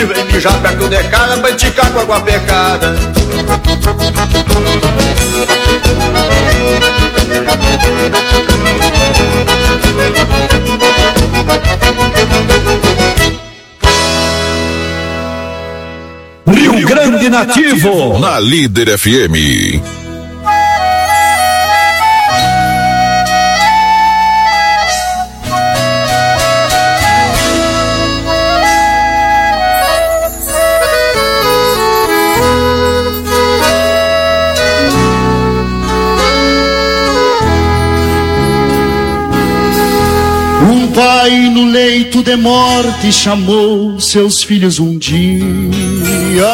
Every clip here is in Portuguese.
filho vem mijar perto de casa pra esticar com água pecada. Rio Grande Nativo, na Líder FM. Um pai no leito de morte chamou seus filhos um dia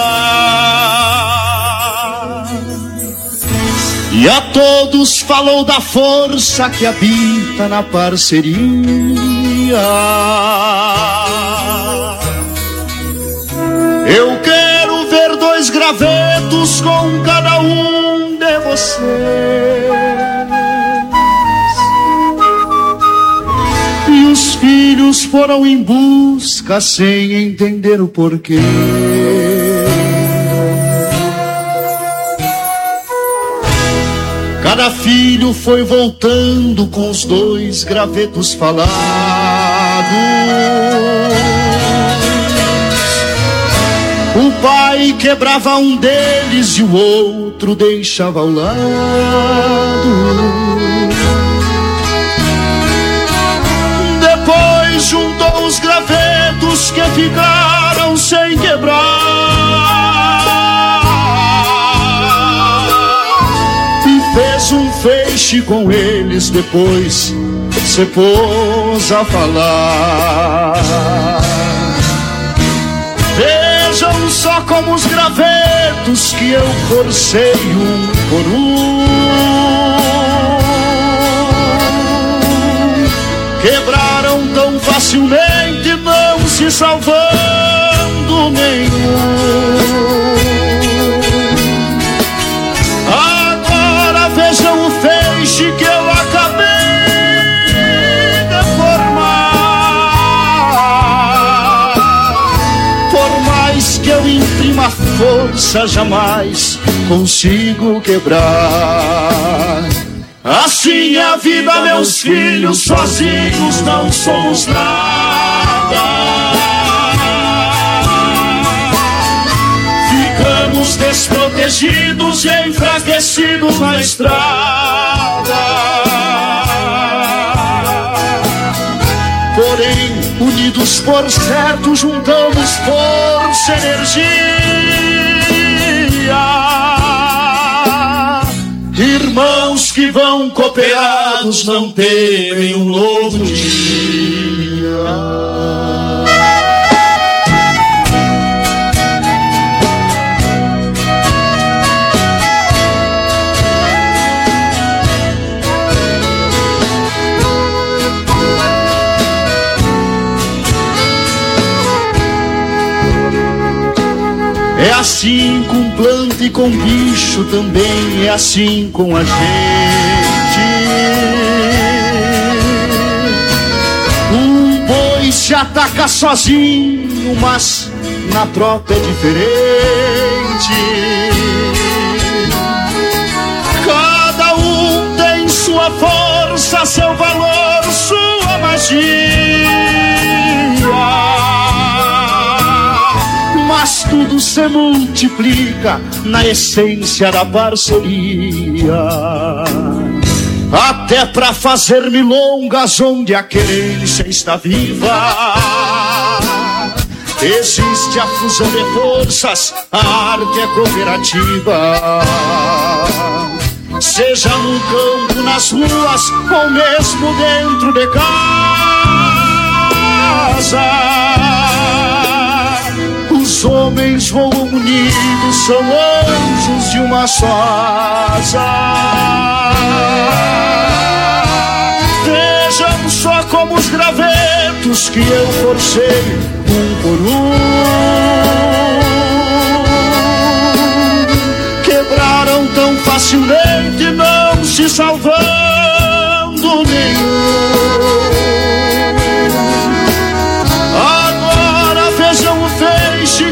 e a todos falou da força que habita na parceria. Eu quero ver 2 gravetos com cada um de vocês. Os filhos foram em busca sem entender o porquê. Cada filho foi voltando com os 2 gravetos falados. O pai quebrava um deles e o outro deixava ao lado. Juntou os gravetos que ficaram sem quebrar e fez um feixe com eles. Depois se pôs a falar. Vejam só como os gravetos que eu forcei um por um quebraram tão facilmente, não se salvando nenhum. Agora vejam o feixe que eu acabei de formar. Por mais que eu imprima força, jamais consigo quebrar. Assim é a vida, meus filhos, sozinhos não somos nada. Ficamos desprotegidos e enfraquecidos na estrada. Porém, unidos por certo, juntamos força e energia. Irmãos que vão cooperados não temem um novo dia. É assim com planta e com bicho, também é assim com a gente. Um boi se ataca sozinho, mas na tropa é diferente. Cada um tem sua força, seu valor, sua magia. Mas tudo se multiplica na essência da parceria. Até pra fazer milongas onde a querência está viva, existe a fusão de forças, a arte é cooperativa. Seja no campo, nas ruas ou mesmo dentro de casa, os homens voam unidos, são anjos de uma só asa. Vejam só como os gravetos que eu forcei um por um quebraram tão facilmente, não se salvando nenhum. Agora vejam o feixe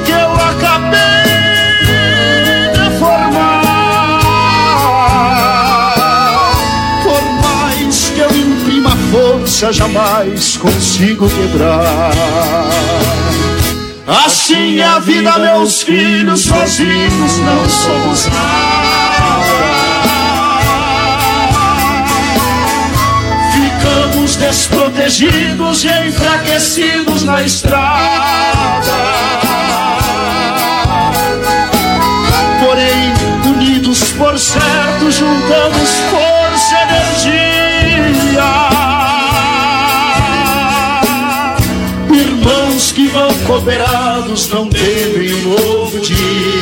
aliança jamais consigo quebrar. Assim é a vida, meus filhos, sozinhos não somos nada. Ficamos desprotegidos e enfraquecidos na estrada. Porém, unidos por certo, juntamos força e energia. Irmãos que vão cooperados não temem um novo dia.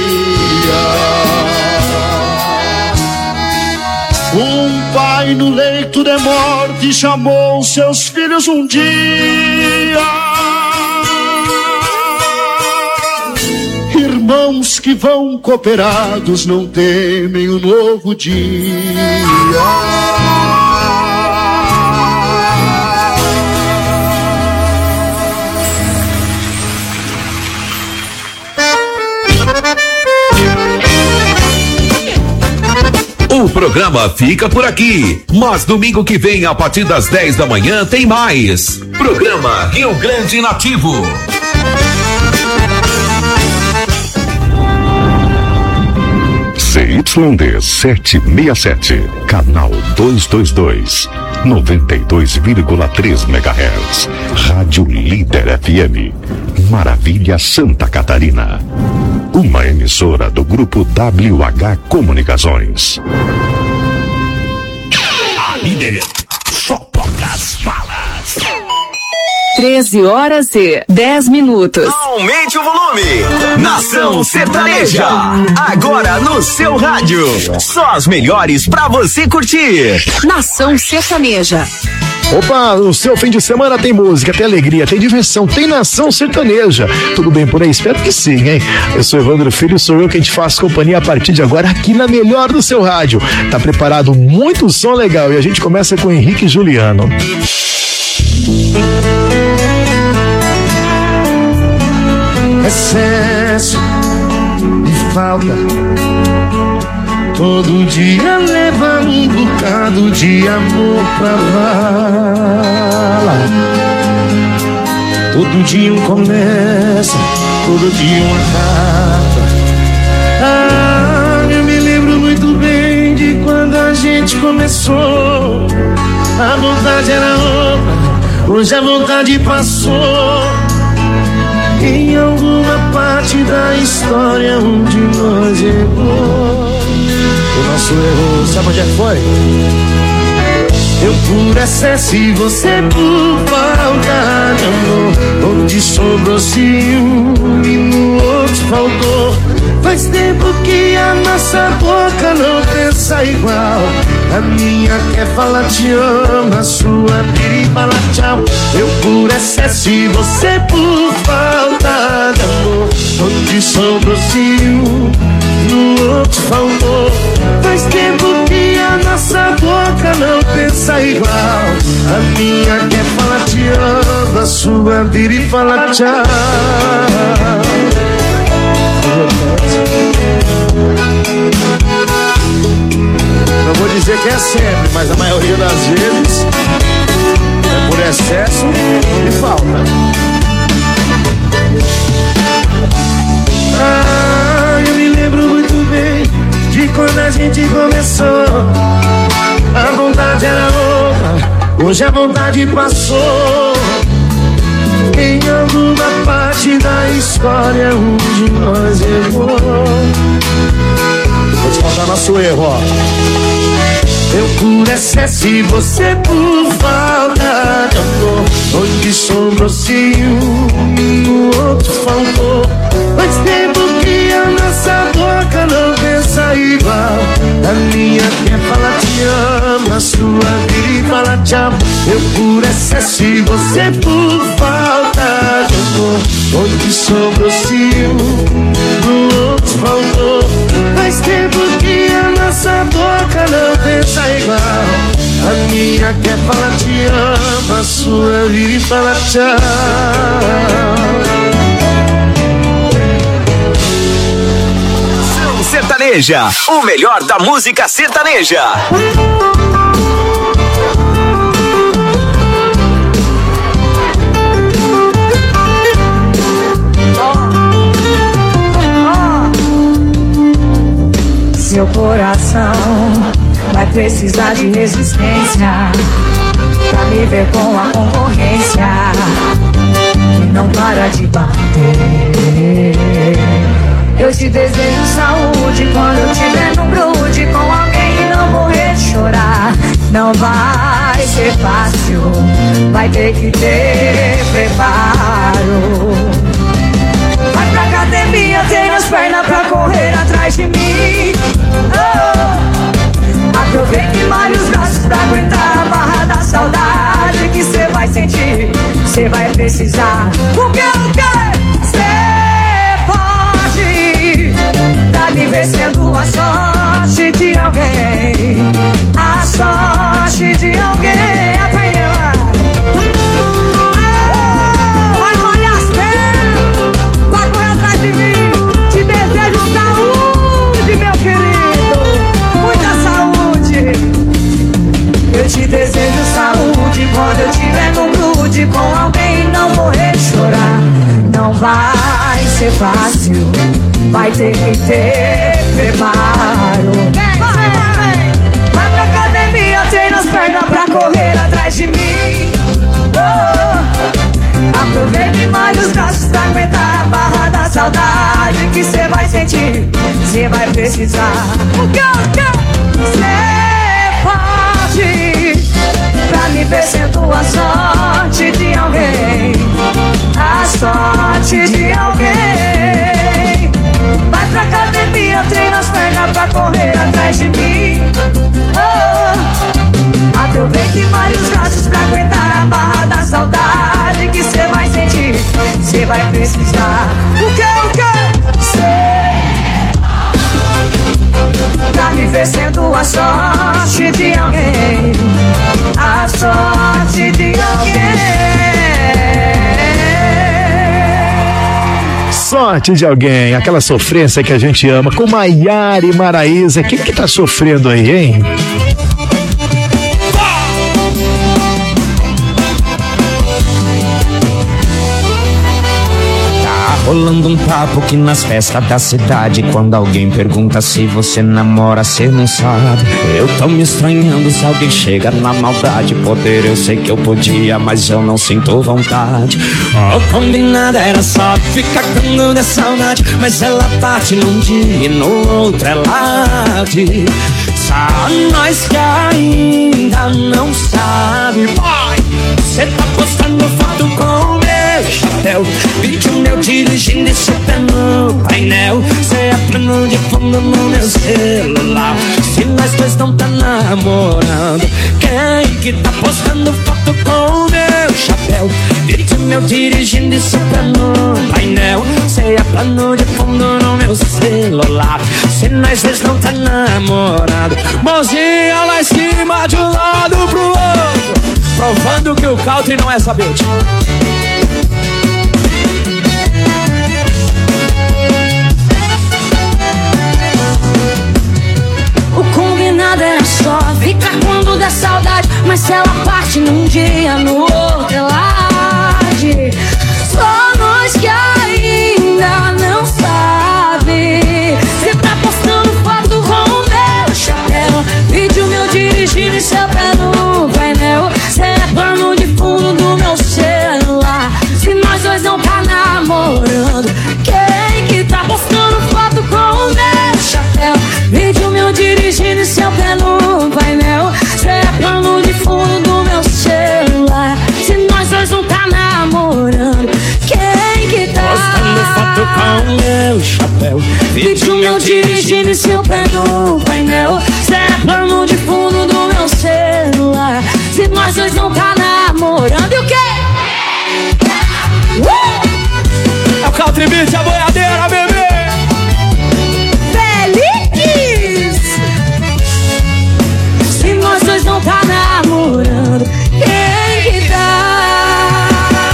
Um pai no leito de morte chamou seus filhos um dia. Irmãos que vão cooperados não temem um novo dia. O programa fica por aqui, mas domingo que vem, a partir das 10 da manhã, tem mais. Programa Rio Grande Nativo. CYD 767, canal 222, 92,3 MHz. Rádio Líder FM, Maravilha, Santa Catarina. Uma emissora do Grupo WH Comunicações. A Líder só toca as balas. 13h10. Aumente o volume. Nação Sertaneja. Agora no seu rádio. Só as melhores pra você curtir. Nação Sertaneja. Opa, o seu fim de semana tem música, tem alegria, tem diversão, tem Nação Sertaneja. Tudo bem por aí? Espero que sim, hein? Eu sou Evandro Filho, sou eu quem te faz companhia a partir de agora aqui na melhor do seu rádio. Tá preparado? Muito som legal e a gente começa com Henrique e Juliano. Excesso e falta, todo dia leva um bocado de amor pra vala. Todo dia um começa, todo dia uma carta. Eu me lembro muito bem de quando a gente começou. A vontade era outra, hoje a vontade passou. Em alguma parte da história onde nós errou. O nosso erro, sabe onde é que foi? Eu por excesso e você por falta de amor. Onde sobrou ciúme, no outro faltou. Faz tempo que a nossa boca não pensa igual. A minha quer falar te amo, a sua pira fala tchau. Eu por excesso e você por falta de amor. Onde sobrou ciúme, no outro faltou. Faz tempo que a nossa boca não pensa igual. A minha quer falar te amo, a sua pira fala tchau. Não vou dizer que é sempre, mas a maioria das vezes é por excesso e falta. Eu me lembro muito bem de quando a gente começou. A vontade era outra, hoje a vontade passou. Em alguma parte da história onde nós errou. Vou te contar nosso erro, ó. Eu por excesso e você por falta de amor. Onde sobrou ciúme, no outro faltou. Faz tempo que a nossa boca não pensa igual. A minha quer falar te amo, a sua vira fala tchau. Eu por excesso e você por falta de amor. Onde sobrou ciúme, no outro faltou. Faz tempo que a nossa boca não pensa igual. A minha quer falar te amo, a sua vira fala tchau. Sertaneja, o melhor da música sertaneja. seu coração vai precisar de resistência pra me ver com a concorrência e não para de bater. Eu te desejo saúde quando eu tiver no grude com alguém e não morrer de chorar. Não vai ser fácil, vai ter que ter preparo. Vai pra academia, tem as pernas pra correr atrás de mim. Aproveite e malhe os braços pra aguentar a barra da saudade que cê vai sentir, cê vai precisar. O que cê pode tá me ver sendo a sorte de alguém, a sorte de alguém. Aprendeu? Vai molhar as pernas, vai correr atrás de mim. Te desejo saúde, meu querido, muita saúde. Eu te desejo saúde quando eu tiver no grude com alguém e não morrer de chorar. Não vai ser fácil, vai ter que ter preparo. Vai pra academia, treina as pernas pra correr atrás de mim. Aproveita e malha os braços pra aguentar a barra da saudade que cê vai sentir, cê vai precisar. Cê pode pra me ver sendo a sorte de alguém, a sorte de alguém. Vai pra academia, treina as pernas pra correr atrás de mim. Aproveita e malha os braços pra aguentar a barra da saudade que cê vai sentir, cê vai precisar. O que cê pra me ver sendo a sorte de alguém, a sorte de alguém. Sorte de alguém, aquela sofrência que a gente ama, com Maiara e Maraísa. Quem que tá sofrendo aí, hein? Rolando um papo que nas festas da cidade, quando alguém pergunta se você namora, cê não sabe. Eu tô me estranhando se alguém chega na maldade. Poder eu sei que eu podia, mas eu não sinto vontade. O combinado era só ficar cantando de saudade, mas ela parte num dia e no outro ela diz. Só nós que ainda não sabe. Boy, cê tá postando foto com o meu chapéu, vídeo meu dirigindo e cê pé no painel. Cê é plano de fundo no meu celular. Se nós dois não tá namorando, quem que tá postando foto com o meu chapéu, vídeo meu dirigindo e cê pé no painel. Cê é plano de fundo no meu celular. Se nós dois não tá namorando, mãozinha lá em cima de um lado pro outro, provando que o country não é sabete. O combinado era só ficar quando der saudade, mas se ela parte num dia, no outro ela age. Só nós que ainda não sabe. Cê tá postando foto com o meu chapéu, vídeo meu dirigindo e seu pé no painel. Cê é plano de fundo do meu celular. Se nós dois não tá namorando, quem que tá postando foto com o meu chapéu, vídeo meu dirigindo e seu pé no painel. Cê é plano de fundo do meu celular. Se nós dois não tá namorando, quem que tá postando foto com o meu chapéu, vídeo meu dirigindo e seu pé no painel. Cê é plano de fundo do meu celular. Se nós dois não tá namorando, e o quê? É o Country Beat, a boiadeira, bebê! Feliz! Se nós dois não tá namorando, quem que tá?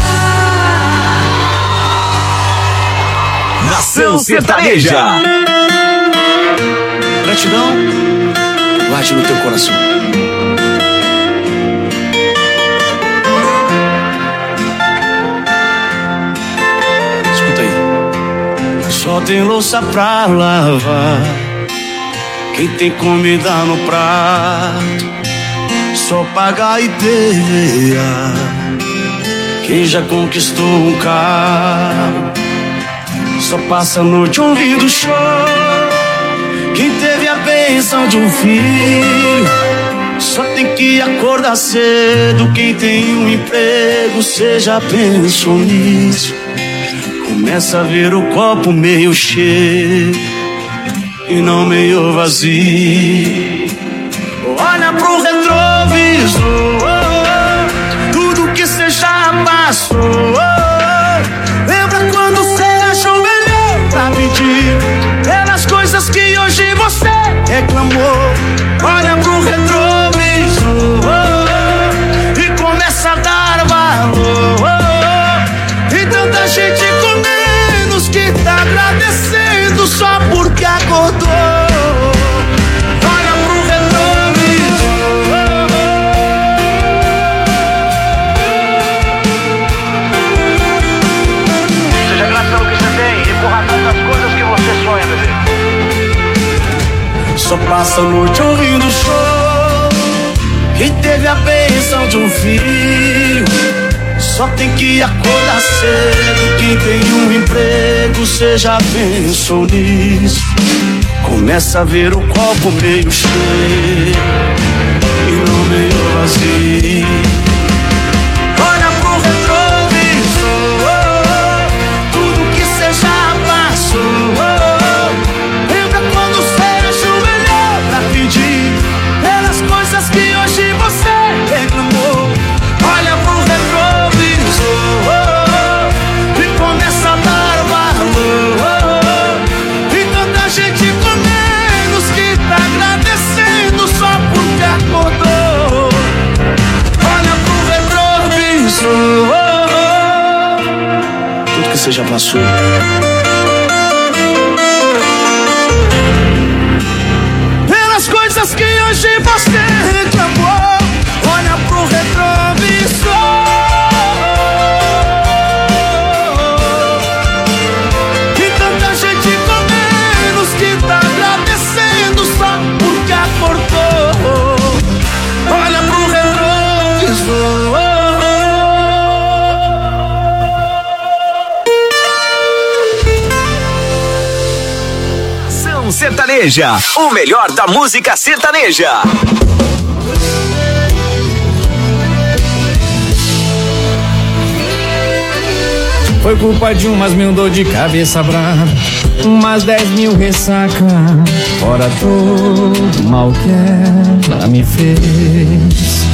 Nação Sertaneja. Gratidão, guarde no teu coração. Escuta aí. Só tem louça pra lavar, quem tem comida no prato só paga ideia. Quem já conquistou um carro só passa a noite ouvindo choro. Quem teve a bênção de um filho só tem que acordar cedo. Quem tem um emprego, cê já pensou nisso? Começa a ver o copo meio cheio e não meio vazio. Olha pro retrovisor, tudo que cê já passou. Lembra quando cê achou melhor pra pedir pelas coisas que hoje você reclamou. Olha pro retrovisor e começa a dar valor. E tanta gente com menos que tá agradecendo só porque acordou. Olha pro retrovisor. Seja grato pelo que você tem e por razão das coisas que você sonha, bebê. Só passa a noite ouvindo show. Quem teve a bênção de um filho só tem que acordar cedo. Quem tem um emprego, cê já pensou nisso? Começa a ver o copo meio cheio e não meio vazio. Olha pro retrovisor, tudo que cê já passou. Lembra quando cê achou melhor pra pedir pelas coisas que hoje você reclamou. Olha pro retrovisor e começa a dar valor. E tanta gente com menos que tá agradecendo só porque acordou. Olha pro retrovisor, tudo que você já passou. Pelas coisas que hoje você reclamou. Olha pro retrovisor e tanta gente com menos que tá agradecendo só porque acordou. Olha pro retrovisor. Nação Sertaneja, o melhor da música sertaneja. Foi culpa de umas 1000 dor de cabeça brava, umas 10.000 ressaca, fora todo mal que ela me fez.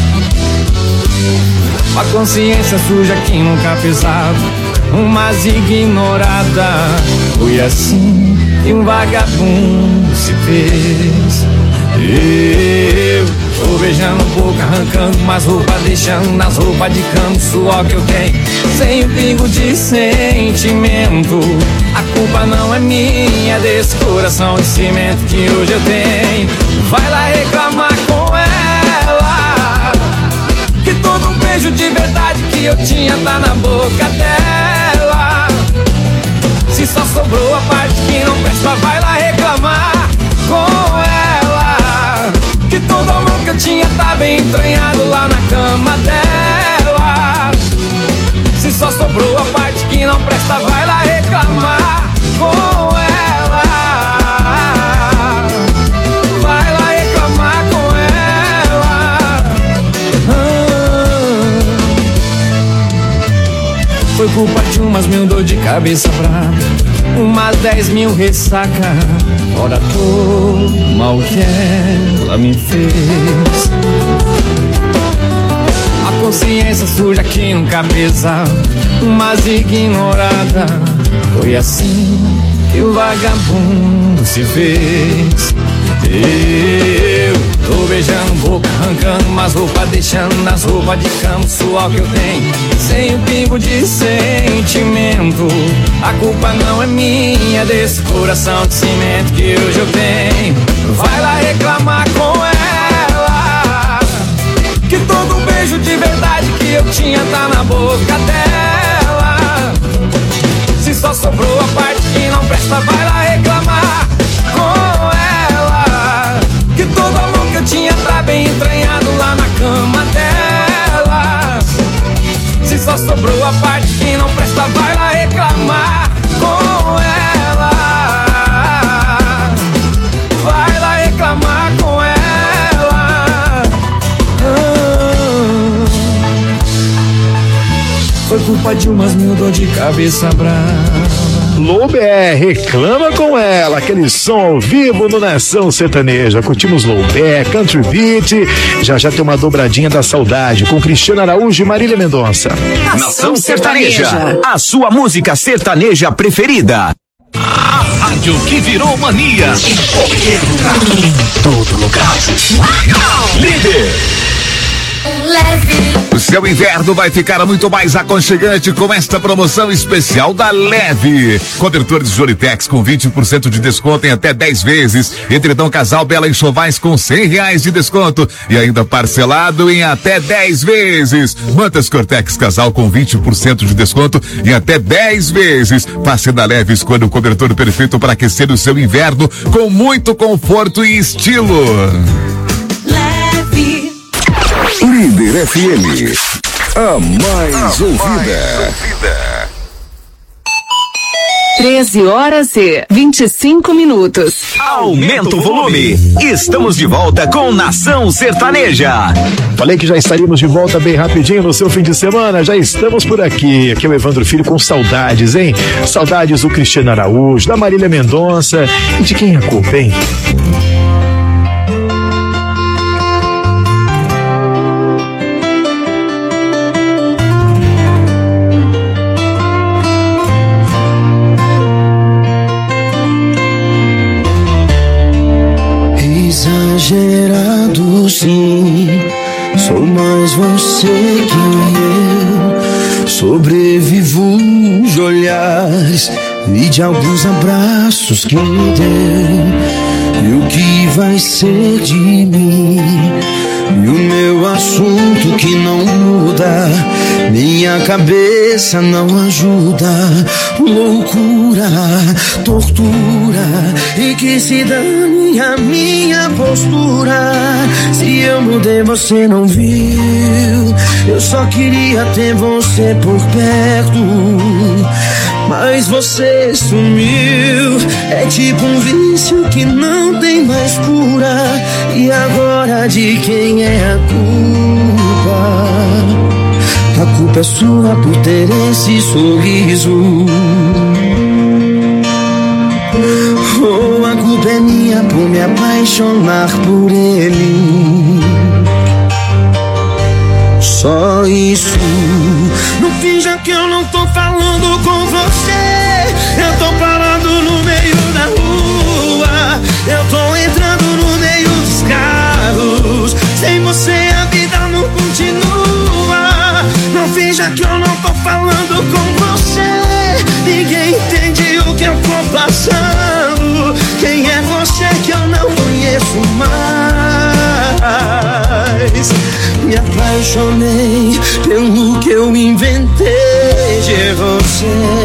A consciência suja que nunca pesava, umas ignorada. Foi assim que um vagabundo se fez. Eu tô beijando boca, arrancando umas roupas, deixando nas roupas de cama suor que eu tenho, sem um pingo de sentimento. A culpa não é minha, desse coração de cimento que hoje eu tenho. Vai lá reclamar com ela que todo beijo de verdade que eu tinha tá na boca dela. Se só sobrou a parte que não presta, vai lá reclamar com ela que todo amor que eu tinha tá bem entranhado lá na cama dela. Se só sobrou a parte que não presta, vai lá reclamar com ela. Vai lá reclamar com ela. Foi culpa de umas 1000 dor de cabeça brava, umas 10.000 ressaca, fora todo mal que ela me fez. A consciência suja que nunca pesava, umas ignorada. Foi assim que o vagabundo se fez. Eu tô beijando boca, arrancando umas roupas, deixando nas roupas de cama suor que eu tenho, sem um pingo de sentimento. A culpa não é minha, desse coração de cimento que hoje eu tenho. Vai lá reclamar com ela que todo beijo de verdade que eu tinha tá na boca dela. Se só sobrou a parte que não presta, vai lá reclamar com ela. sobrou a parte que não presta, vai lá reclamar com ela. Vai lá reclamar com ela. Foi culpa de umas 1000 dor de cabeça brava. Lobé, reclama com ela, aquele som ao vivo no Nação Sertaneja. Curtimos Lobé, Country Beat. Já já tem uma dobradinha da saudade com Cristiano Araújo e Marília Mendonça. Nação Sertaneja, a sua música sertaneja preferida. A rádio que virou mania. Em qualquer lugar, em todo lugar. Líder. Leve. O seu inverno vai ficar muito mais aconchegante com esta promoção especial da Leve. Cobertores Joritex com 20% de desconto em até 10 vezes. Edredom Casal Bela Enxovais com R$100 de desconto e ainda parcelado em até 10 vezes. Mantas Cortex Casal com 20% de desconto em até 10 vezes. Passe na Leve, escolha o cobertor perfeito para aquecer o seu inverno com muito conforto e estilo. Líder FM, a mais ouvida. 13h25. Aumenta o volume. Estamos de volta com Nação Sertaneja. Falei que já estaríamos de volta bem rapidinho no seu fim de semana. Já estamos por aqui. Aqui é o Evandro Filho com saudades, hein? Saudades do Cristiano Araújo, da Marília Mendonça e de quem é a culpa, hein? Exagerado sim, sou mais você que eu. Sobrevivo de olhares e de alguns abraços que me deu. E o que vai ser de mim? E o meu assunto que não muda, minha cabeça não ajuda. Loucura, tortura, e que se dane a minha postura. Se eu mudei você não viu, eu só queria ter você por perto, mas você sumiu. É tipo um vício que não tem mais cura. E agora de quem é a culpa? A culpa é sua por ter esse sorriso. Ou a culpa é minha por me apaixonar por ele. Só isso. Não finja que eu não tô falando com você. Eu tô parado no meio da rua. Eu tô entrando no meio dos carros. Sem você a vida não continua. Não finja que eu não tô falando com você. Ninguém entende o que eu tô passando. Quem é você que eu não conheço mais? Me apaixonei pelo que eu inventei de você.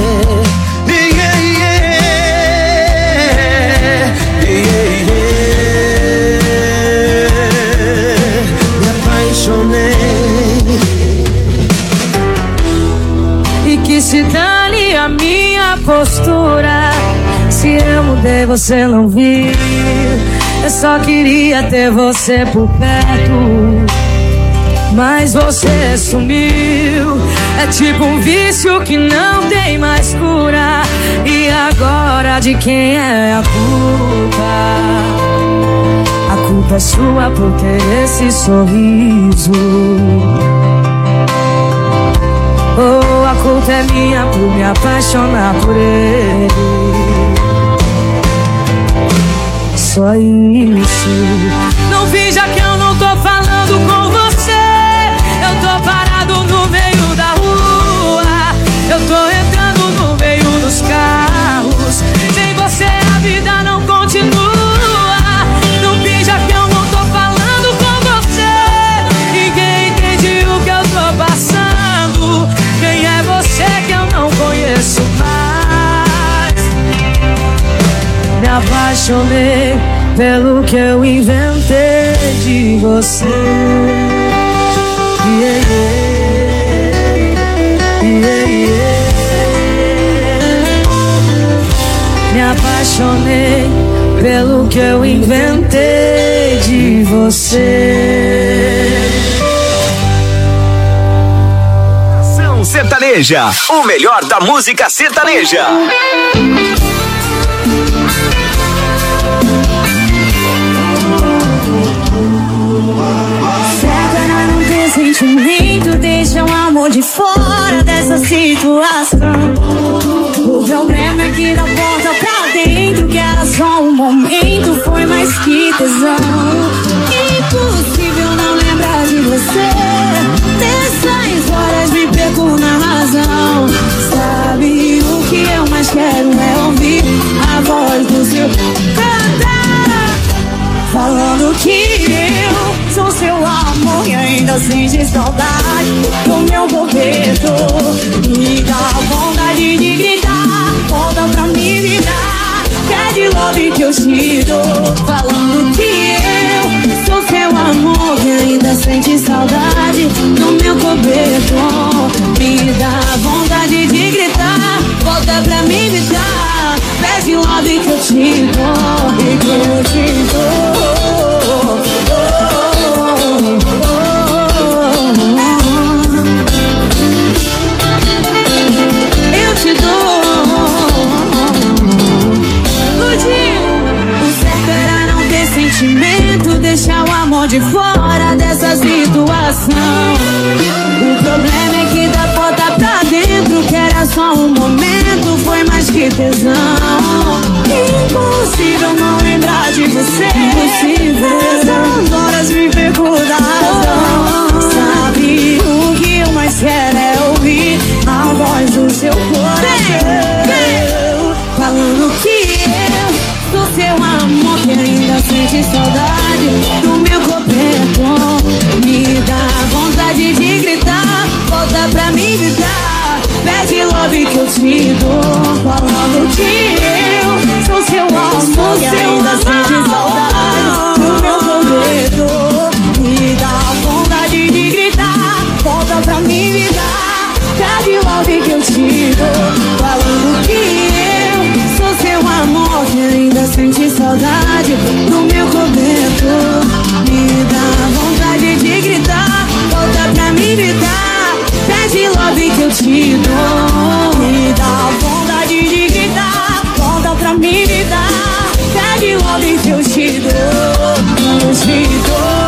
Me apaixonei. E que se dane a minha postura. Se eu mudei você não viu, eu só queria ter você por perto, mas você sumiu. É tipo um vício que não tem mais cura. E agora de quem é a culpa? A culpa é sua por ter esse sorriso. Oh, a culpa é minha por me apaixonar por ele. Só isso. Não finja que eu não tô falando com você. Eu tô parado no meio da rua. Eu tô entrando no meio dos carros. Sem você a vida não continua. Não finja que eu não tô falando com você. Ninguém entende o que eu tô passando. Quem é você que eu não conheço mais? Me apaixonei pelo que eu inventei de você. Yeah, yeah, Me apaixonei pelo que eu inventei de você. Nação Sertaneja, o melhor da música sertaneja. Sentimento deixa o amor de fora dessa situação. O problema é que da porta pra dentro, que era só um momento, foi mais que tesão. Impossível não lembrar de você. Nessas horas me perco na razão. Sabe o que eu mais quero é ouvir a voz do seu cantar, falando que eu sou seu amor e ainda sente saudade do meu bobeto. Me dá vontade de gritar, volta pra mim me dar, pede love que eu te dou. Falando que eu sou seu amor e ainda sente saudade do meu bobeto. Me dá vontade de gritar, volta pra mim me dar, pede love que eu te dou, e que eu te dou. Eu te dou. O certo era não ter sentimento, deixar o amor de fora dessa situação. O problema é que da porta pra dentro, que era só um momento, foi mais que tesão. Impossível não lembrar de você. Impossível. Essas horas me pegou da razão. Sabe o que eu mais quero é ouvir a voz do seu coração, falando que eu sou seu amor que ainda sente saudade do meu coberto. Me dá vontade de gritar, volta pra mim me dar, pede love que eu te dou. Falando que eu sou seu amor que ainda sente saudade do meu coberto. Me dá vontade de gritar, volta pra mim me dar, pede love que eu te dou. Falando que eu sou seu amor que ainda sente saudade do meu coberto. Me dá vontade de gritar, volta pra mim me dar, pede love que eu te dou. Me dá vontade de gritar, volta pra mim me dar, pede love que eu te dou. Eu te dou.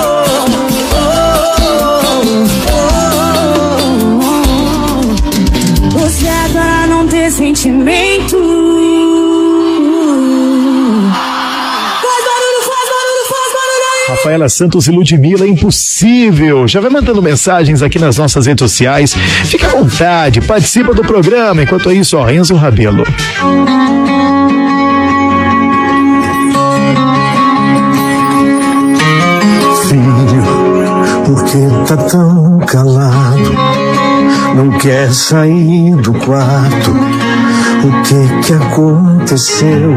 Você agora não tem sentimento. Faz barulho aí. Rafaela Santos e Ludmilla, impossível. Já vai mandando mensagens aqui nas nossas redes sociais. Fica à vontade, participa do programa. Enquanto isso, ó, Enzo Rabelo. Filho, por que tá tão calado? Não quer sair do quarto? O que aconteceu?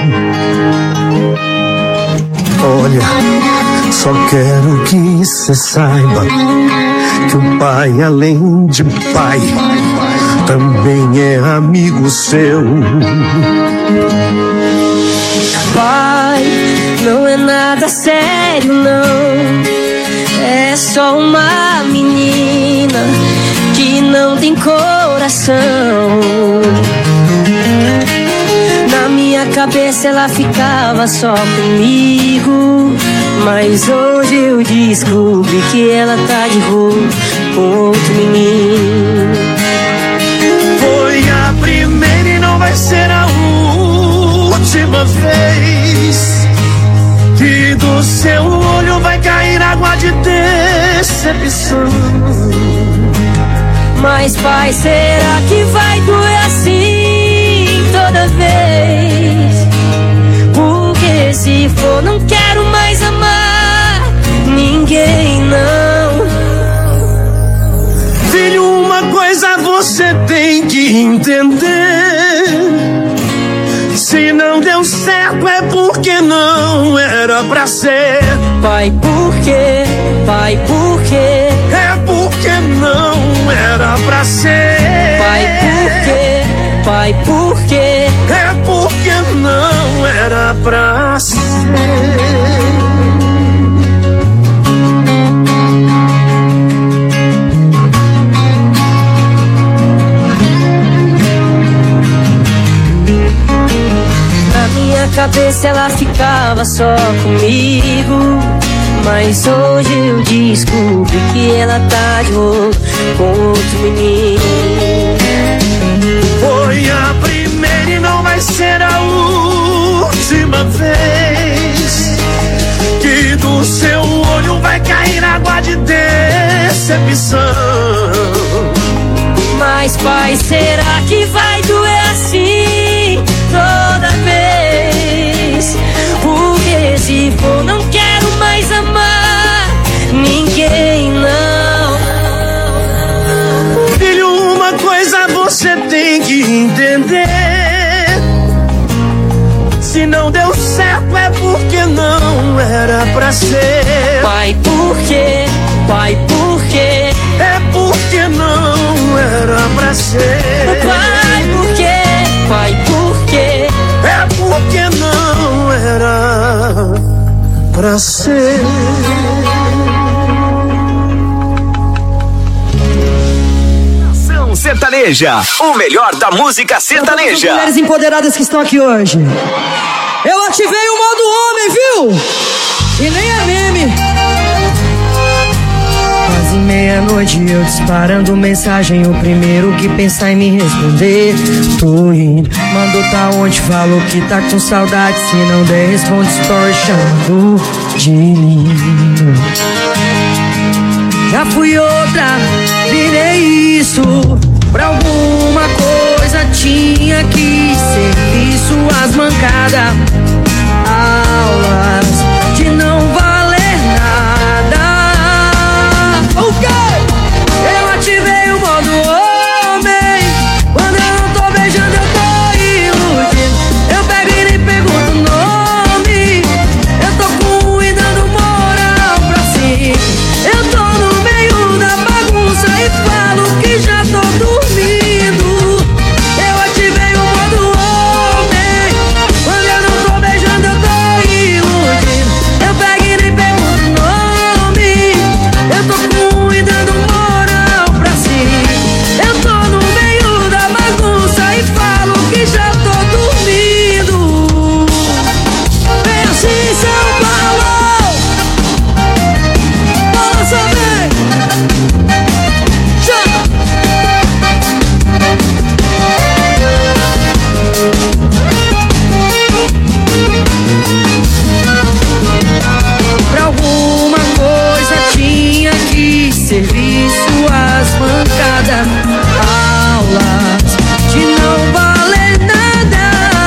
Olha, só quero que cê saiba que o pai, além de pai, também é amigo seu. Pai, não é nada sério não, é só uma menina que não tem coração. Na minha cabeça ela ficava só comigo, mas hoje eu descobri que ela tá de rolo com outro menino. Foi a primeira e não vai ser a última vez que do seu olho vai cair água de decepção. Mas pai, será que vai doer assim toda vez? Porque se for, não quero mais amar ninguém, não. Filho, uma coisa você tem que entender: se não deu certo é porque não era pra ser. Pai, por quê? Pai, por quê? É porque não era pra ser. Pai, por quê? Pai, por quê? É porque pra ser. Na minha cabeça ela ficava só comigo, mas hoje eu descobri que ela tá de rolo com outro menino. Foi a primeira e não vai ser a última vez que do seu olho vai cair água de decepção. Mas pai, será que vai doer assim toda vez? Porque se for não quero mais amar ninguém, não. Filho, uma coisa você tem que entender: se não deu certo é porque não era pra ser. Pai, por quê? Pai, por quê? É porque não era pra ser. Pai, por quê? Pai, por quê? É porque não era pra ser. Nação Sertaneja, o melhor da música sertaneja. As mulheres empoderadas que estão aqui hoje. Eu ativei o modo homem, viu? E nem é meme. Quase meia-noite eu disparando mensagem, o primeiro que pensar em me responder. Tô indo, mandou tá onde, falou que tá com saudade, se não der responde story chamando de mim. Já fui outra, virei isso, pra alguma coisa tinha que servir suas mancadas, aulas de não valer nada. Ok, eu ativei o modo homem, quando eu não tô beijando eu tô iludindo. Eu pego e nem pergunto o nome, eu tô com e dando moral pra cima. Eu tô no meio da bagunça e falo que já tô dormindo. Eu ativei o modo homem, quando eu não tô beijando eu tô iludindo. Eu pego e nem pergunto o nome, eu tô com e dando moral pra cima. Eu tô no meio da bagunça e falo que já tô dormindo. Vem assim, São Paulo, balança bem, chama. Pra alguma coisa tinha que servir suas mancadas, aulas de não valer nada.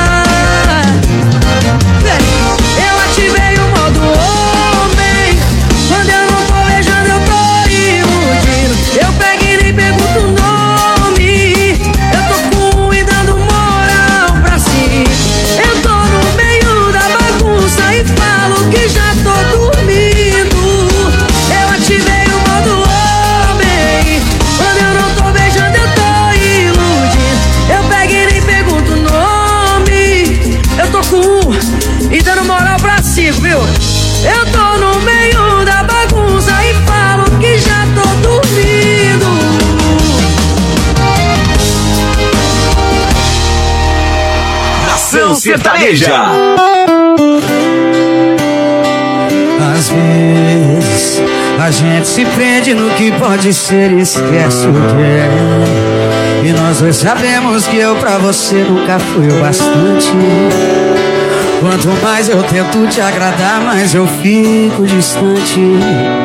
Eu ativei o modo homem, quando eu não tô beijando eu tô iludindo. Eu pego e nem pergunto o nome, eu tô com e dando moral pra cima. Eu tô no meio da bagunça e falo que já tô dormindo. Eu ativei o modo homem, quando eu não tô beijando eu tô iludindo. Eu pego e nem pergunto o nome, eu tô com e dando moral pra cima, viu? Eu tô no meio da bagunça e falo que já tô dormindo. Nação Sertaneja. Às vezes a gente se prende no que pode ser e esquece o que é. E nós dois sabemos que eu pra você nunca fui o bastante. Quanto mais eu tento te agradar, mais eu fico distante.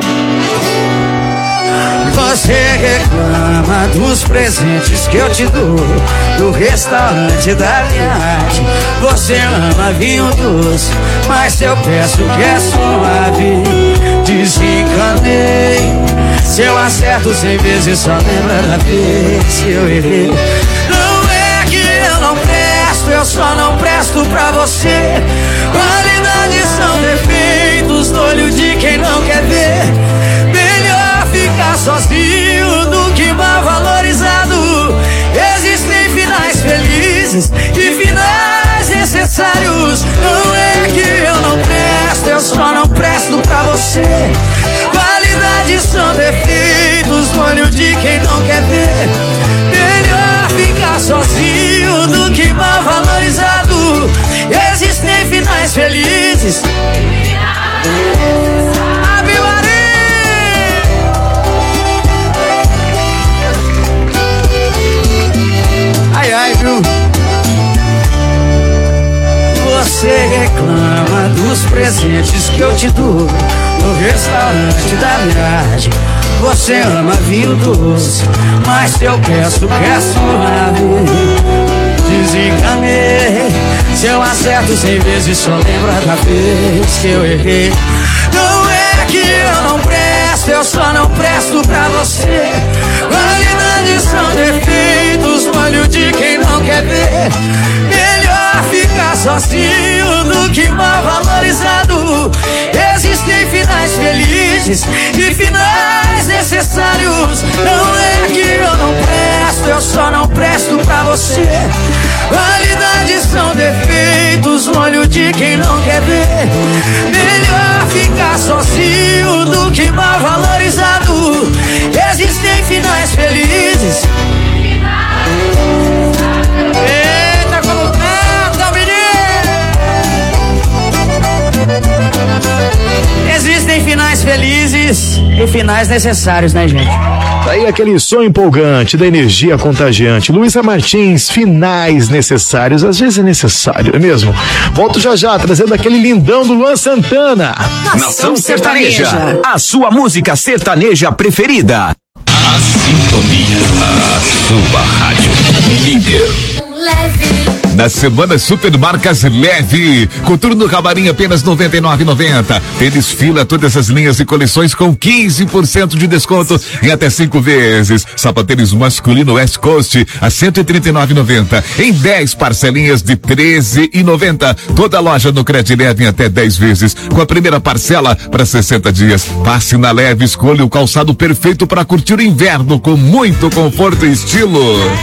Você reclama dos presentes que eu te dou, do restaurante da viagem. Você ama vinho doce, mas eu peço que é suave. Desencanei, se eu acerto 100 vezes só lembra da vez que eu errei. Não é que eu não presto, eu só não presto pra você. Qualidades são defeitos no olho de quem não quer ver. Melhor ficar sozinho do que mal valorizado. Existem finais felizes e finais necessários. Não é que eu não presto, eu só não presto pra você. Qualidades são defeitos, olho de quem não quer ver. Melhor ficar sozinho do que mal valorizado. Existem finais felizes. Ave Maria! Ai, ai, viu? Você reclama dos presentes que eu te dou no restaurante da viagem. Você ama vinho doce, mas se eu peço, peço uma vez. Desenganei. Se eu acerto 100 vezes, só lembra da vez que eu errei. Não é que eu não presto, eu só não presto pra você. Qualidades são defeitos, olho de quem não quer ver. Melhor ficar sozinho do que mal valorizado. Existem finais felizes e finais necessários. Não é que eu não presto, eu só não presto pra você. Qualidades são defeitos, olho de quem não quer ver. Melhor ficar sozinho do que mal valorizado. Existem finais felizes. Eita, como canta, menino! Existem finais felizes e finais necessários, né, gente? Daí aquele som empolgante, da energia contagiante. Luísa Martins, finais necessários. Às vezes é necessário, é mesmo? Volto já já, trazendo aquele lindão do Luan Santana. Nação Sertaneja, a sua música sertaneja preferida. A sintonia, a sua rádio líder. Na semana Supermarcas Leve, coturno camarim apenas R$ 99,90. Tênis Fila, todas as linhas e coleções com 15% de desconto em até 5 vezes. Sapatênis masculino West Coast a R$ 139,90 em 10 parcelinhas de R$ 13,90. Toda loja no Cred Leve em até 10 vezes, com a primeira parcela para 60 dias. Passe na Leve, escolha o calçado perfeito para curtir o inverno com muito conforto e estilo.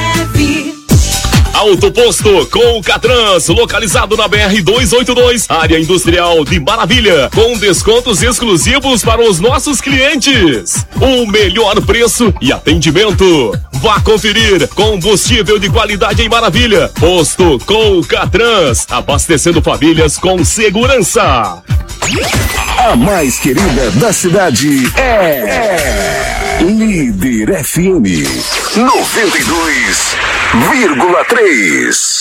Autoposto com o Catrans, localizado na BR-282, área industrial de Maravilha, com descontos exclusivos para os nossos clientes. O melhor preço e atendimento. Vá conferir combustível de qualidade em Maravilha. Posto com o Catrans, abastecendo famílias com segurança. A mais querida da cidade é Líder FM 92,3.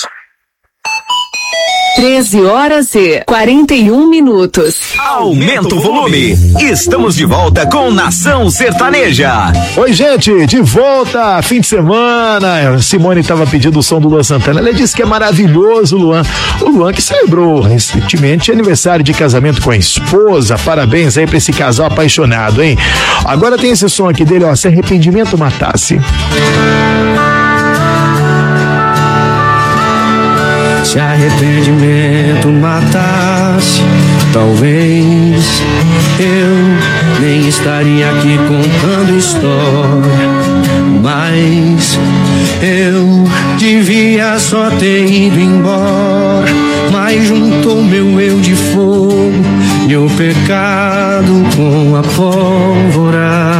13h41. Aumenta o volume. Estamos de volta com Nação Sertaneja. Oi, gente, de volta, fim de semana. Simone estava pedindo o som do Luan Santana. Ela disse que é maravilhoso, Luan. O Luan que celebrou recentemente aniversário de casamento com a esposa. Parabéns aí pra esse casal apaixonado, hein? Agora tem esse som aqui dele, ó. Se arrependimento matasse. Se arrependimento matasse, talvez eu nem estaria aqui contando história. Mas eu devia só ter ido embora. Mas juntou meu eu de fogo e o pecado com a pólvora.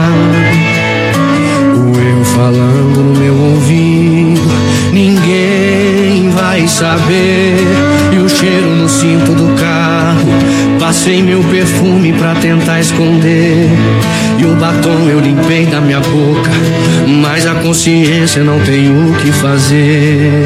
O eu falando no meu ouvido, ninguém vai saber. E o cheiro no cinto do carro, passei meu perfume pra tentar esconder. E o batom eu limpei da minha boca, mas a consciência não tem o que fazer.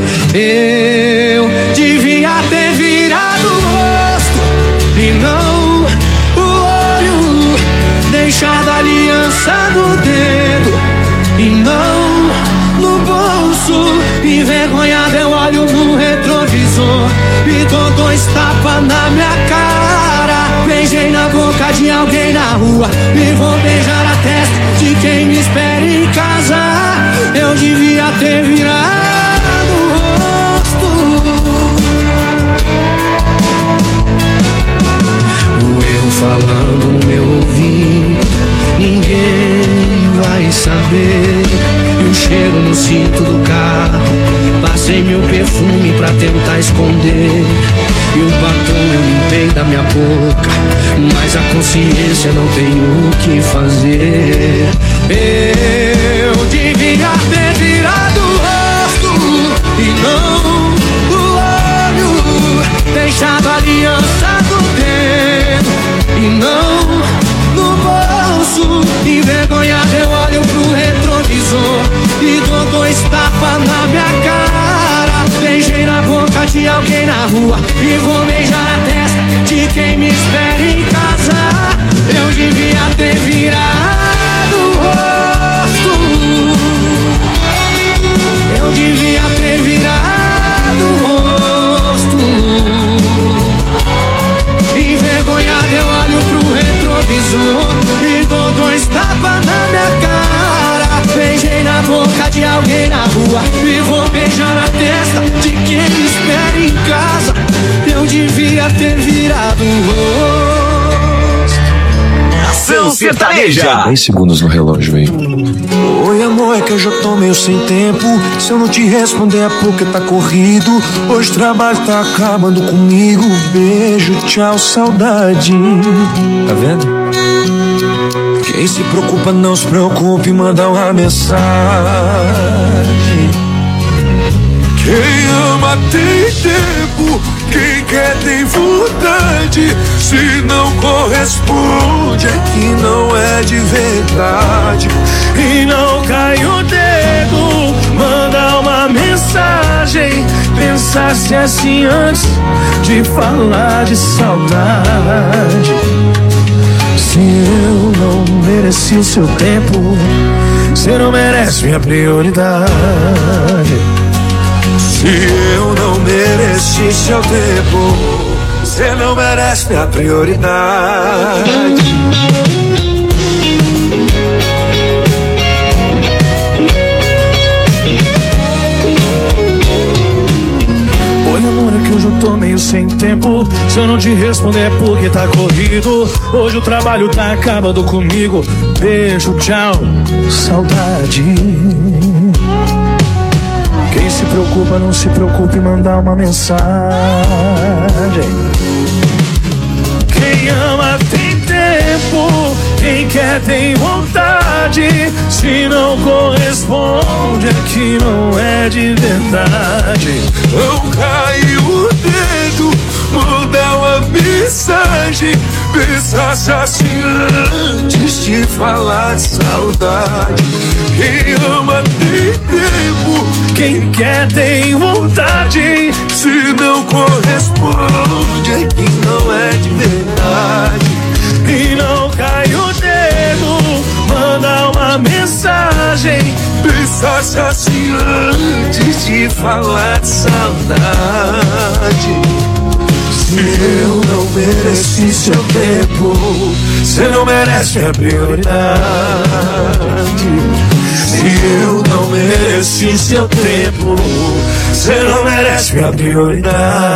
Eu devia ter virado o rosto e não o olho, deixado a aliança no dedo e não no bolso. Envergonhado eu olho no retrovisor e dou 2 tapas na minha cara. Beijei na boca de alguém na rua e vou beijar a testa de quem me espera em casa. Eu devia ter virado o rosto. O eu falando no meu ouvido, ninguém vai saber. E o cheiro no cinto do carro, passei meu perfume pra tentar esconder. E o batom eu limpei da minha boca, mas a consciência não tem o que fazer. Eu devia ter virado o rosto e não o olho, deixado a aliança do dedo e não no bolso. Envergonhado eu olho pro retrovisor e dou 2 tapas na minha cara. Beijei na boca de alguém na rua e vou beijar a testa de quem me espera em casa. Eu devia ter virado o rosto, eu devia ter virado o rosto. Envergonhado eu olho pro retrovisor e dou 2 tapas na minha cara. Beijei na boca de alguém na rua e vou beijar a testa de quem me espera em casa. Eu devia ter virado o rosto. Ação Sertaneja. 10 segundos no relógio aí. Oi amor, é que eu já tô meio sem tempo. Se eu não te responder é porque tá corrido. Hoje o trabalho tá acabando comigo. Beijo, tchau, saudade. Tá vendo? Quem se preocupa não se preocupe, manda uma mensagem. Quem ama tem tempo, quem quer tem vontade. Se não corresponde é que não é de verdade. E não cai o dedo, manda uma mensagem. Pensasse assim antes de falar de saudade. Se eu não mereci o seu tempo, você não merece minha prioridade. Se eu não mereci seu tempo, você não merece minha prioridade. Oi amor, é que hoje eu tô meio sem tempo. Se eu não te responder é porque tá corrido. Hoje o trabalho tá acabando comigo. Beijo, tchau, saudade. Quem se preocupa não se preocupe em mandar uma mensagem. Quem ama tem tempo, quem quer tem vontade. Se não corresponde é que não é de verdade. Não cai o dedo, manda uma mensagem. Pensasse assim antes de falar de saudade. Quem ama tem tempo, quem quer tem vontade. Se não corresponde é que não é de verdade. E não cai o dedo, manda uma mensagem. Pensasse assim antes de falar de saudade. Se eu não mereci seu tempo, você não merece minha prioridade. Se eu não mereci seu tempo, você não merece minha prioridade.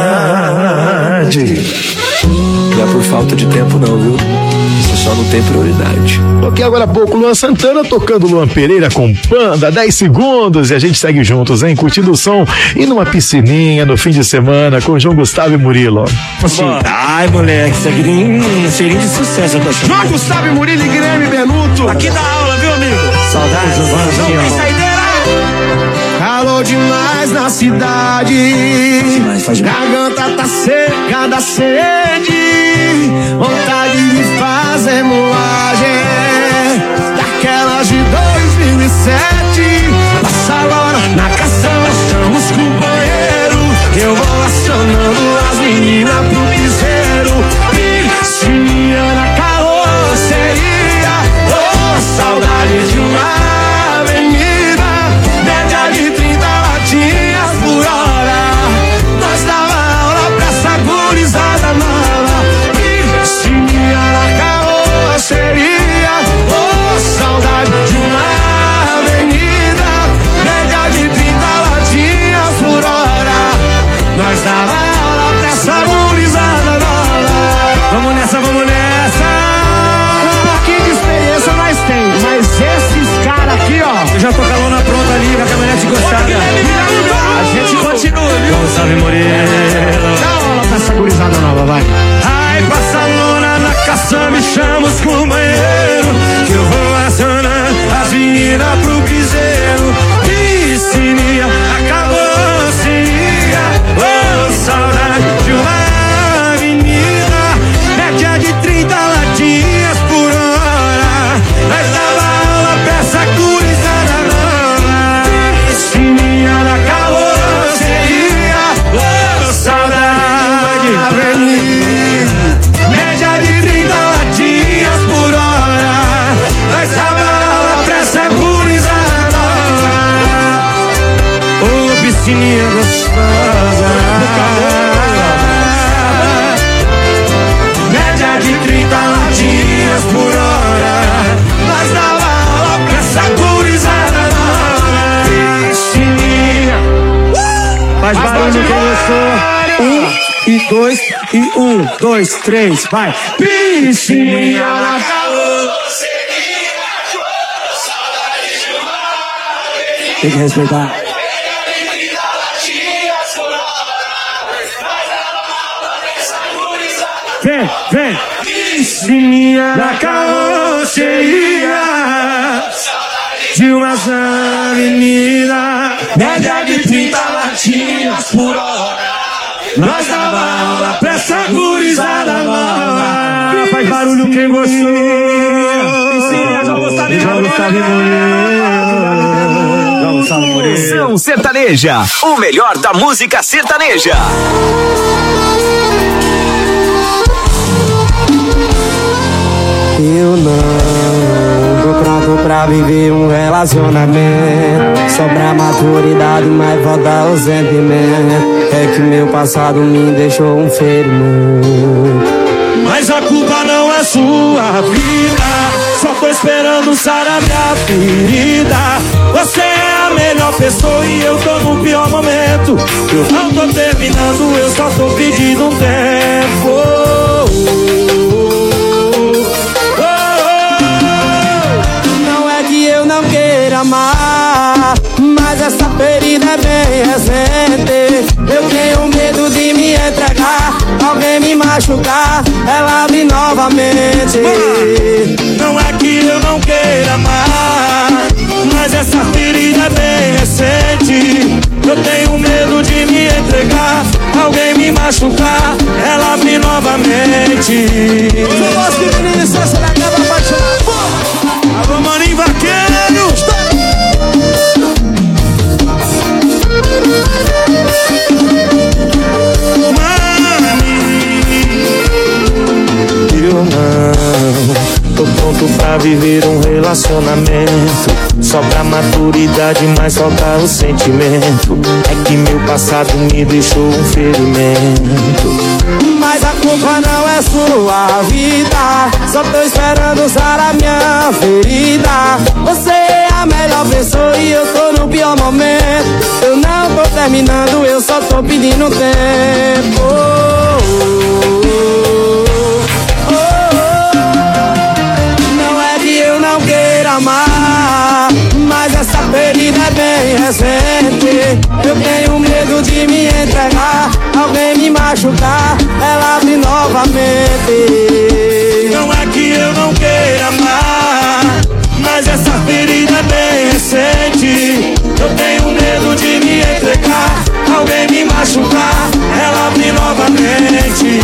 Não é por falta de tempo não, viu? Você só não tem prioridade. Toquei agora há pouco Luan Santana tocando Luan Pereira com Panda, 10 segundos e a gente segue juntos, hein? Curtindo o som e numa piscininha no fim de semana com João Gustavo e Murilo. Ai, moleque, isso aqui tem cheirinho de sucesso. João Gustavo e Murilo e Guilherme Benuto. Aqui dá aula, viu, amigo? Saudades, não tem saideira. Calor demais na cidade. Garganta tá seca da sede. Vontade de fazer moagem daquelas de 2007. Passa agora na caçamba, chama os companheiros. Eu vou acionando as meninas pro piseiro. Piscininha na carroceria. Oh, saudade de uma avenida. Média de 30 latinhas por hora. Nós dava aula pra essa gurizada nova. Piscininha na carroceria. Oh, saudade de uma avenida. Média de 30 latinhas por hora. Nós dava aula pra essa gurizada nova. Vamos nessa, vamos nessa. Um pouquinho de experiência nós tem, mas esses caras aqui, ó. Eu já tô com a lona pronta ali, a caminhonete gostada. A gente Continua, viu? Gonçalo Moreno. Tá essa gurizada nova, vai. Ai, passa a lona na caça, me chama os companheiros, que eu vou acionando as meninas pro piseiro. Piscininha, acabou, seria, oh, saudade de uma avenida, média de 30 latinhas por hora. Nós dava aula pra essa gurizada nova. Piscininha, acabou, seria, oh, saudade de uma avenida, média de 30 latinhas por hora. Nós dava aula pra essa gurizada nova. Ô, piscininha gostosa, média de 30 latinhas por hora. Nós dava aula pra essa gurizada nova. Piscininha, faz barulho quem gostou. 1 e 2 e 1, 2, 3, vai. Piscininha na tem que respeitar. Vem, vem. Piscininha na carroceria de umas avenidas, média de 30 latinhas por hora. Nós dava aula pra essa gurizada nova. Faz barulho quem gostou. Piscininha, já Gustavo Moreno. Nação Sertaneja, o melhor da música sertaneja. Eu não tô pronto pra viver um relacionamento. Sobra maturidade, mas falta o sentimento. É que meu passado me deixou um ferimento. Mas a culpa não é sua vida, só tô esperando sarar minha ferida. Você é a melhor pessoa e eu tô no pior momento. Eu não tô terminando, eu só tô pedindo um tempo. Não é que eu não queira amar, mas essa ferida é bem recente. Eu tenho medo de me entregar, alguém me machucar, ela abre novamente. Não é que eu não queira amar, mas essa ferida é bem recente. Eu tenho medo de me entregar, alguém me machucar, ela abre novamente. Eu gosto de menino, você acaba apaixonado. Alô, maninho vaqueiro. Eu não tô pronto pra viver um relacionamento. Sobra maturidade, mas falta o sentimento. É que meu passado me deixou um ferimento. Mas a culpa não é sua vida, só tô esperando sarar minha ferida. Você é a melhor pessoa e eu tô no pior momento. Eu não tô terminando, eu só tô pedindo tempo. Não é que eu não queira amar, mas essa ferida é bem recente. Eu tenho medo de me entregar, alguém me machucar, ela abre novamente. Não é que eu não queira amar, mas essa ferida é bem recente. Eu tenho medo de me entregar, alguém me machucar, ela abre novamente.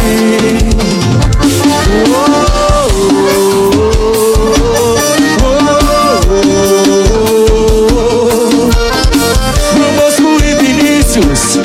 João Bosco e Vinícius.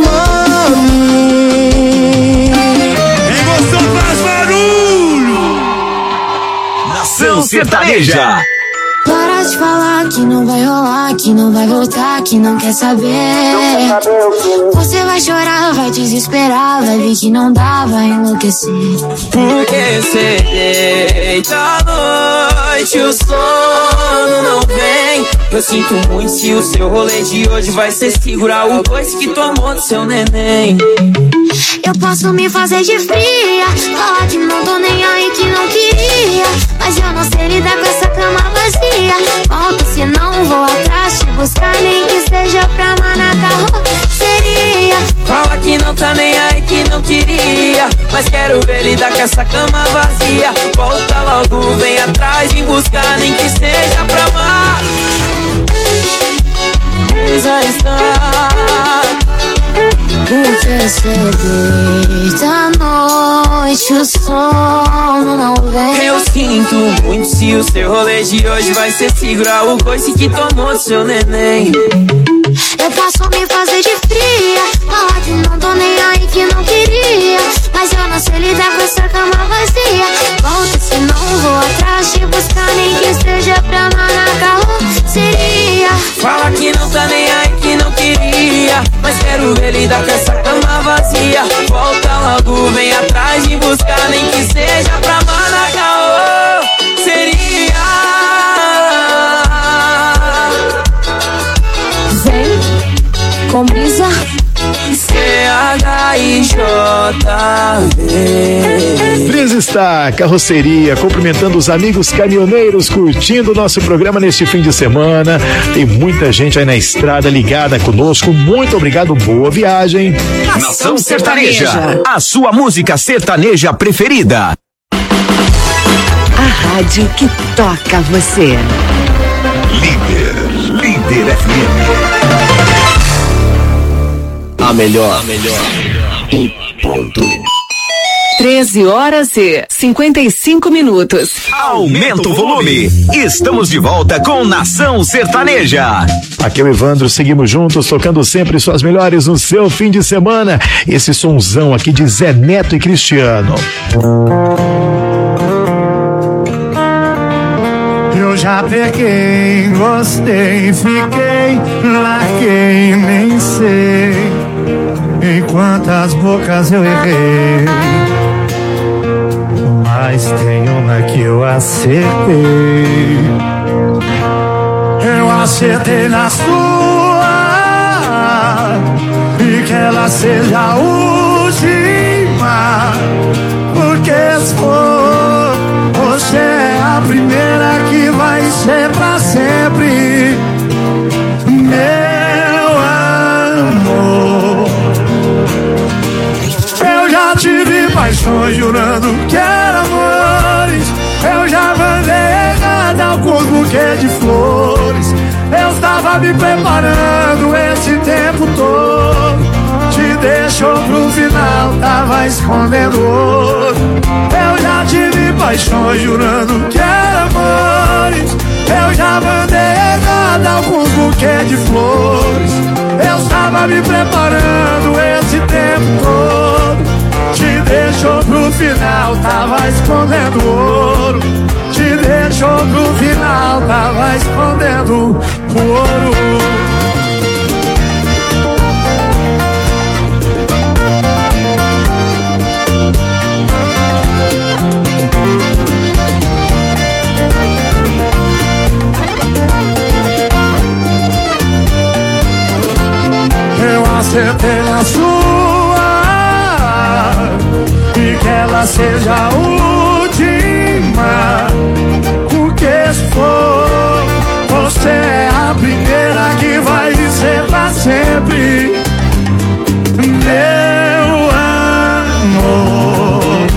Quem gostou faz barulho. Nação Sertaneja. Para de falar que não vai rolar, que não vai voltar, que não quer saber. Você vai chorar, vai desesperar, vai ver que não dá, vai enlouquecer. Porque cê deita à noite, o sono não vem. Eu sinto muito se o seu rolê de hoje vai ser segurar o coice que tomou do seu neném. Eu posso me fazer de fria, falar que não tô nem aí, que não queria, mas eu não sei lidar com essa cama vazia. Volta, se não vou atrás te buscar, nem que seja pra amar na carroceria. Fala que não tá nem aí, que não queria, mas quero ver lidar com essa cama vazia. Volta logo, vem atrás, me buscar, nem que seja pra amar. Já está. Porque cedo da noite o sono não vem. Eu sinto muito se o seu rolê de hoje vai ser segurar o coice que tomou do seu neném. Eu posso me fazer de fria, falar que não tô nem aí, que não queria, mas eu não sei lidar com essa cama vazia. Volta, se não vou atrás te buscar, nem que seja pra amar na carroceria. Fala que não tá nem aí, que não queria, mas quero ver lidar com essa cama vazia. Volta logo, vem atrás de buscar, nem que seja pra amar na carroceria. Vem com brisa CHIJV. Brisa está, carroceria, cumprimentando os amigos caminhoneiros, curtindo o nosso programa neste fim de semana. Tem muita gente aí na estrada ligada conosco. Muito obrigado, boa viagem. Nação Sertaneja, a sua música sertaneja preferida. A rádio que toca você. Líder FM. A melhor. Em ponto. 13h55. Aumenta o volume. Estamos de volta com Nação Sertaneja. Aqui é o Evandro, seguimos juntos, tocando sempre suas melhores no seu fim de semana. Esse sonzão aqui de Zé Neto e Cristiano. Eu já peguei, gostei, fiquei, larguei, nem sei em quantas bocas eu errei, mas tem uma que eu acertei. Eu acertei na sua, e que ela seja a última, porque se for, você é a primeira que vai ser pra sempre, meu amor. Eu já tive paixões jurando que eram amores, eu já mandei errada alguns buquês de flores. Eu estava me preparando esse tempo todo, te deixou pro final, tava escondendo ouro. Eu já tive paixões jurando que eram amores, eu já mandei errada alguns buquês de flores. Eu estava me preparando esse tempo todo, te deixou pro final, tava escondendo ouro. Te deixou pro final, tava escondendo o ouro. Eu acertei na sua, e que ela seja a última, porque se for, você é a primeira que vai ser pra sempre, meu amor.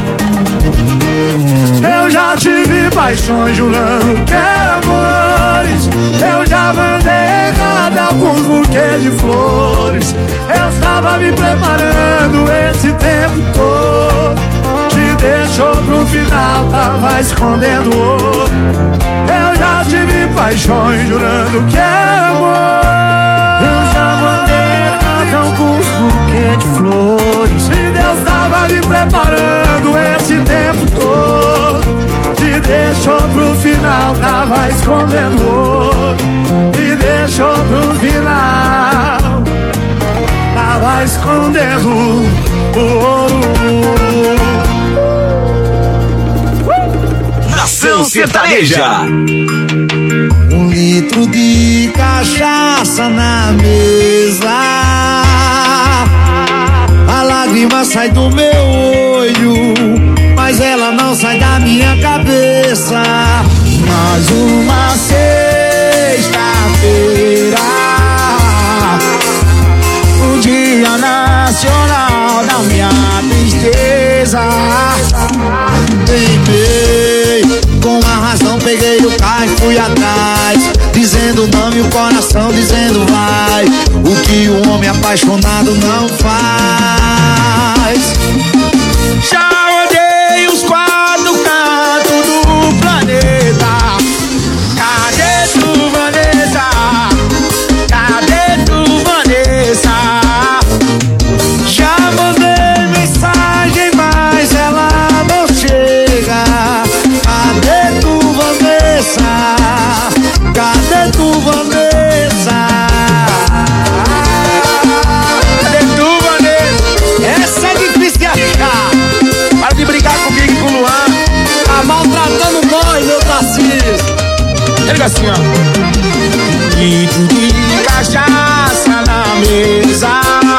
Eu já tive paixões jurando que eram amores, eu já mandei errada alguns buquês de flores. Eu estava me preparando esse tempo todo, te deixou pro final, tava escondendo ouro. Eu já tive paixões jurando que era amor, eu já mandei errada alguns buquês de flores. E Deus tava me preparando esse tempo todo, te deixou pro final, tava escondendo ouro. E deixou pro final, tava escondendo o ouro. Nação Sertaneja. 1 litro de cachaça na mesa, a lágrima sai do meu olho, mas ela não sai da minha cabeça. Mais uma sexta-feira, o dia nacional da minha tristeza. Teimei, com a razão peguei o carro e fui atrás, dizendo não e o coração dizendo vai, o que o homem apaixonado não faz. Já rodei os quatro cantos do planeta. Cadê tu, Vanessa? Cadê tu, Vanessa? Já mandei mensagem, mas ela não chega. Cadê tu, Vanessa? Cadê tu, Vanessa? Cadê tu, Vanessa? Essa é difícil de achar. Para de brigar comigo e com o Luan. Tá maltratando nós, meu Tarcísio. Ele assim, ó. Litro de cachaça na mesa,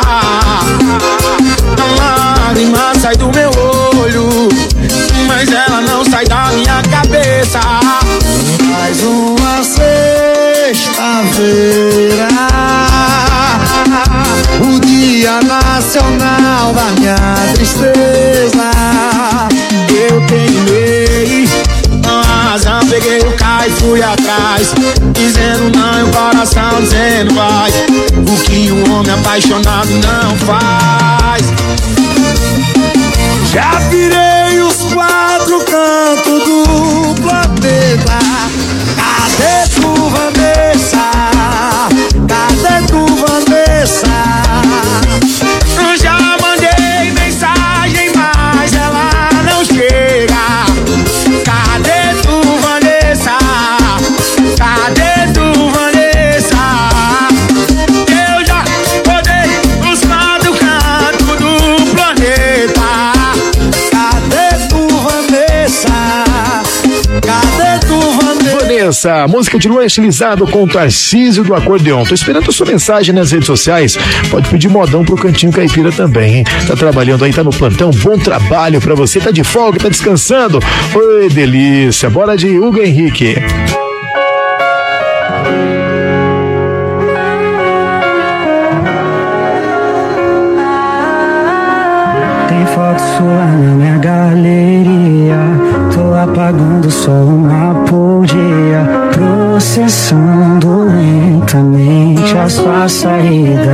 a lágrima sai do meu olho, mas ela não sai da minha cabeça. Mais uma sexta-feira, o dia nacional da minha tristeza. Eu teimei, com razão peguei o carro e fui atrás, dizendo não e o coração dizendo vai, o que um homem apaixonado não faz. Já virei os quatro cantos do planeta. Cadê tu, Vanessa? Cadê tu, Vanessa? Já mandei mensagem, mas ela não chega. Cadê tu, Vanessa? Cadê tu, Vanessa? Eu já rodei os quatro cantos do planeta. Cadê tu, Vanessa? Cadê tu, Vanessa? Vanessa, a música de Luan estilizado com o Tarcísio do acordeon. Tô esperando a sua mensagem nas redes sociais. Pode pedir modão pro Cantinho Caipira também, hein? Tá trabalhando aí, tá no plantão. Bom trabalho pra você. Tá de folga, tá descansando. Oi, delícia. Bora de Hugo Henrique. Tem foto sua na minha galeria, tô apagando só uma por dia, processando lentamente a sua saída.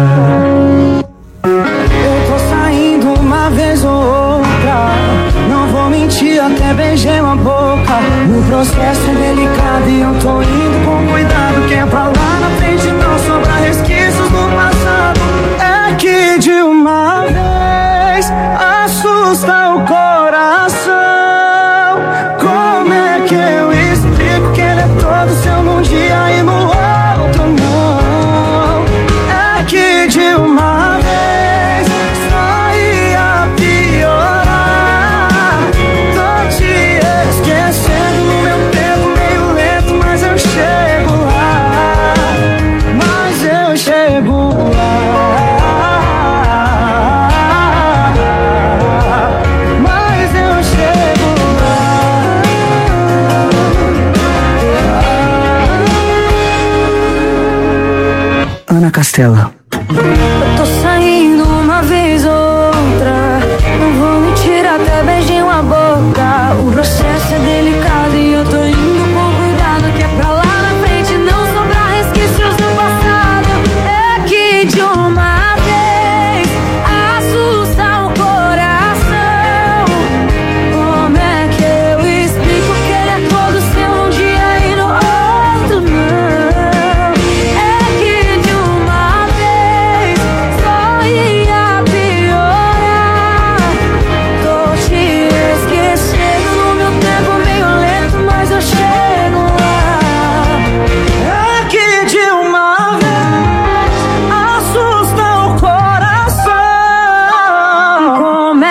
Eu tô saindo uma vez ou outra, não vou mentir, até beijei uma boca. O processo é delicado e eu tô indo com cuidado, que é pra lá na frente não sobrar resquícios do passado. É que de uma vez assusta o coração. Como é que eu explico que ele é todo seu num dia e no outro não? É que de uma vez só ia piorar. Tô te esquecendo no meu tempo meio lento, mas eu chego lá. Mas eu chego lá. Ana Castela.